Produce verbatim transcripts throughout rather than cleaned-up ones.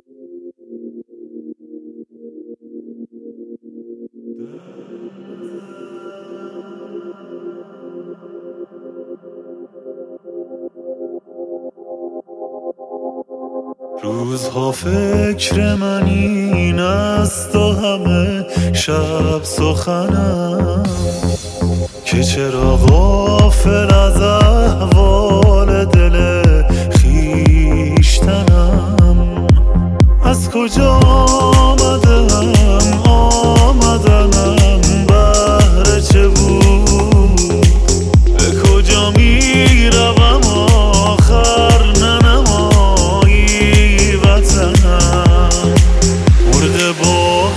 روزها فکر من این است و همه شب سخنم که چرا غافل از احوال دل خویشتنم. از کجا آمدم آمدنم بهر چه بود، به کجا می روم آخر ننمایی وطنم. مرغ باغ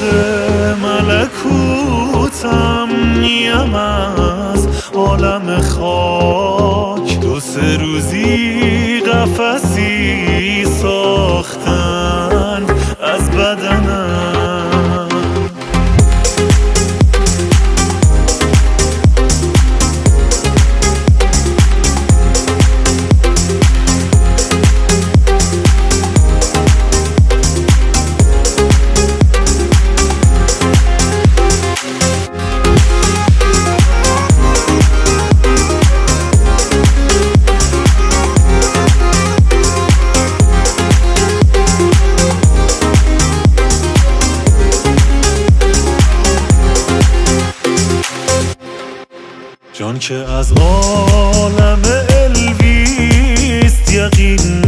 ملکوتم نیم از عالم خاک، دو سه روزی قفسی ساختن از بدنم. جان که از عالم الویست یقین